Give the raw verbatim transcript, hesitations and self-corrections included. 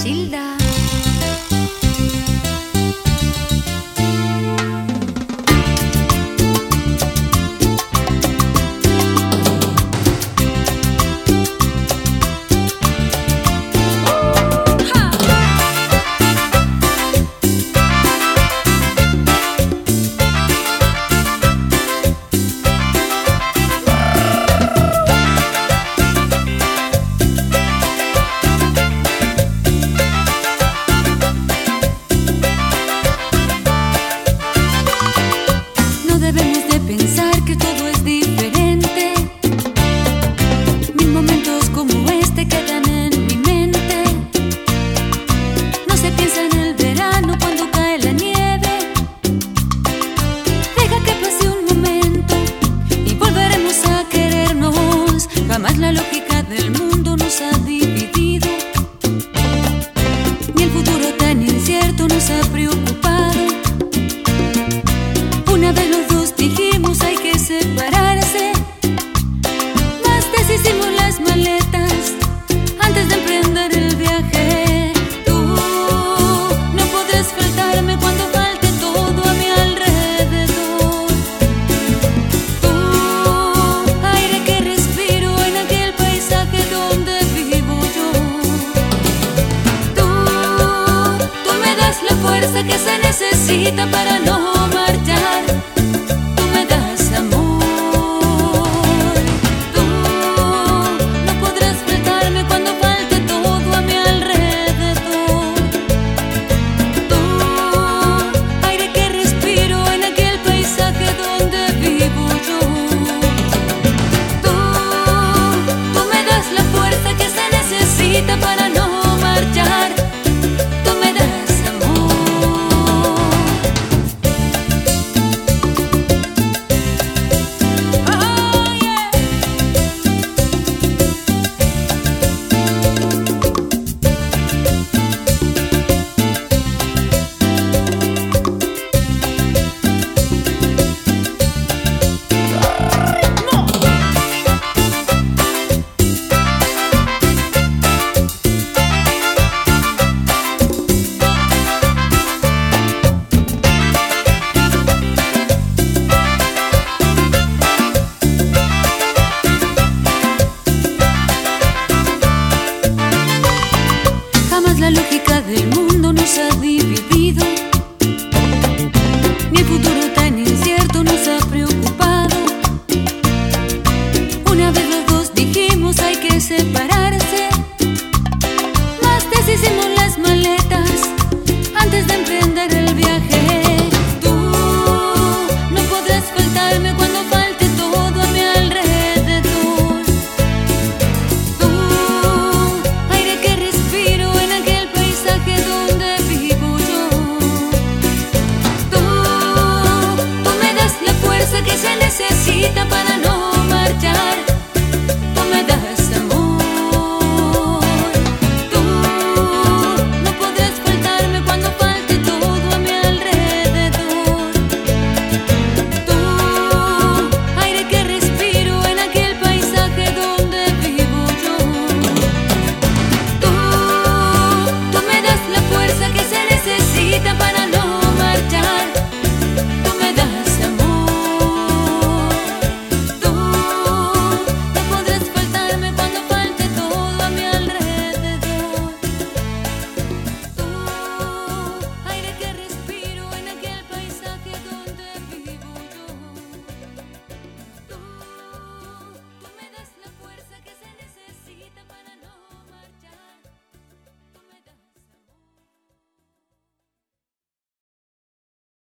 Matilda. Debemos de pensar que todo es diferente. Mil momentos como este quedan en mi mente. No se piensa en el verano cuando cae la nieve. Deja que pase un momento y volveremos a querernos. Jamás la lógica del mundo nos ha dividido, ni el futuro tan incierto nos ha preocupado. Una vez los dos dijimos hay que separarse, mas deshicimos las maletas antes de emprender el viaje. Tú no podrás faltarme cuando falte todo a mi alrededor. Tú, aire que respiro en aquel paisaje donde vivo yo. Tú, tú me das la fuerza que se necesita para no marchar. Tú me das amor. Tú no podrás faltarme cuando falte todo a mi alrededor. Tú, aire que respiro en aquel paisaje donde vivo yo. Tú, tú me das la fuerza que se necesita para no marchar. Tú me das amor. La lógica del mundo nos ha dividido, ni el futuro tan incierto nos ha preocupado. Una vez los dos dijimos hay que separar.